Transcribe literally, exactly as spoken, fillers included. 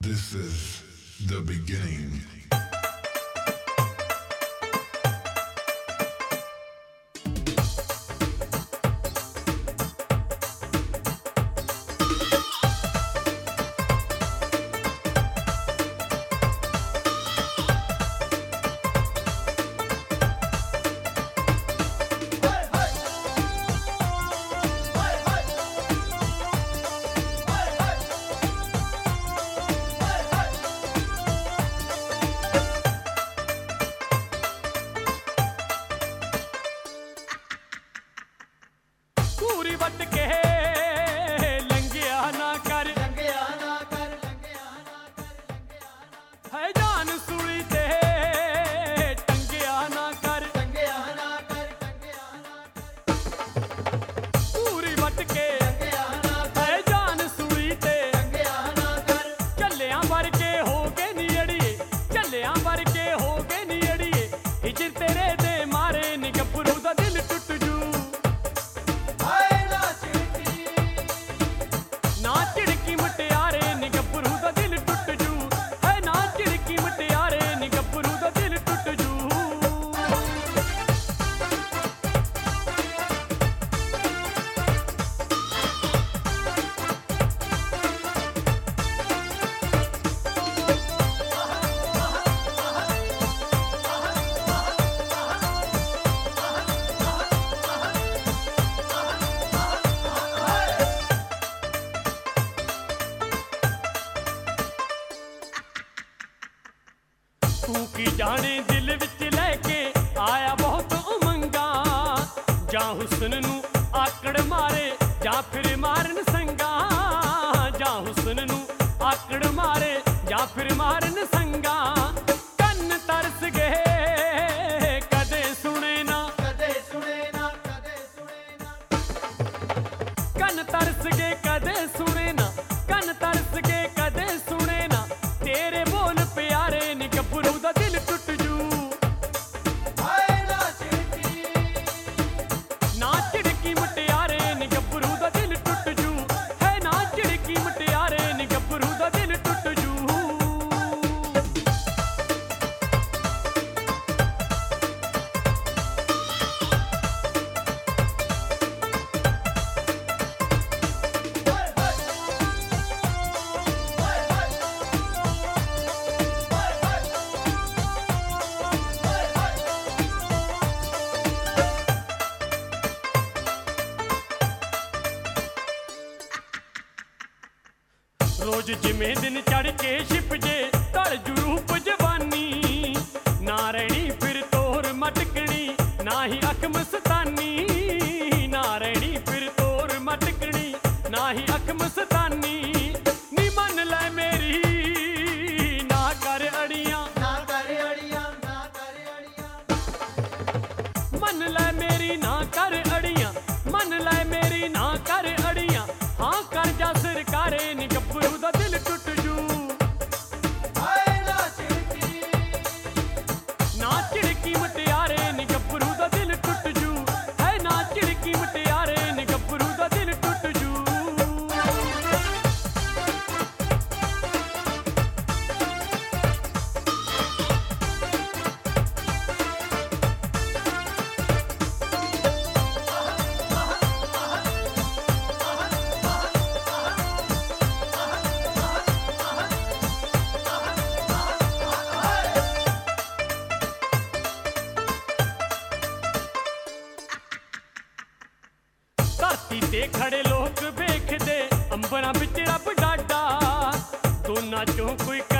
This is the beginning. पूरी वट के लंघिया ना कर लंघिया ना कर लंघिया ना कर लंघिया ना है जान सूली ते टंगिया ना कर लंघिया ना कर लंघिया ना कर पूरी वट के लंघिया ना कर है जान सूली ते लंघिया ना कर झल्लियां भर के हो गए नी अड़िए झल्लियां भर के हो गए नी अड़िए हिजर तेरे दे मारे नी गब्बरू दा दिल टुट जू हाय ना चिड़की ना चिड़की मटियारे नी गब्बरू दा दिल टुट जू है ना चिड़की मटियारे नी गब्बरू दा दिल टुट जू तू की जाने दिल विच लेके आया बहुत उमंगा जा हुस्न नू आकड़ मारे जा फिर मारन संगा जा हुस्न नू आकड़ मारे जा फिर मारन संगा कन्न तरस गए कदे सुने ना कदे सुने ना कदे सुने ना कन्न तरस गए कदे सुने ना कन्न तरस गए कदे सुने ना तेरे बोल प्यारे नी गब्बरू दा दिल टुट जू हाय ना चिड़की ना चिड़की मटियारे नी गब्बरू दा दिल टुट जू है ना चिड़की मटियारे नी गब्बरू दा दिल टुट जू हाय हाय हाय हाय हाय हाय हाय रोज जिमें दिन चढ़ के छिप जे तड़ जरूप जवानी ना रहनी फिर तोर मटकनी ना ही अख मस्तानी ना रहनी फिर तोर मटकनी ना ही अख मस्तानी नी मन ले मेरी ना कर अड़ियां ना कर अड़ियां ना कर अड़ियां मन ले मेरी ना कर अड़ियां मन ले मेरी ना कर अड़ियां हाँ कर जा सरकारे नी गब्बरू दा दिल टुट जू हाय ना चिड़की ना चिड़की मटियारे नी गब्बरू दा दिल टुट जू है ना चिड़की मटियारे नी गब्बरू दा दिल टुट जू धरती ते खड़े लोग वेखदे अंबरां विच रब डाडा दोनां चों कोई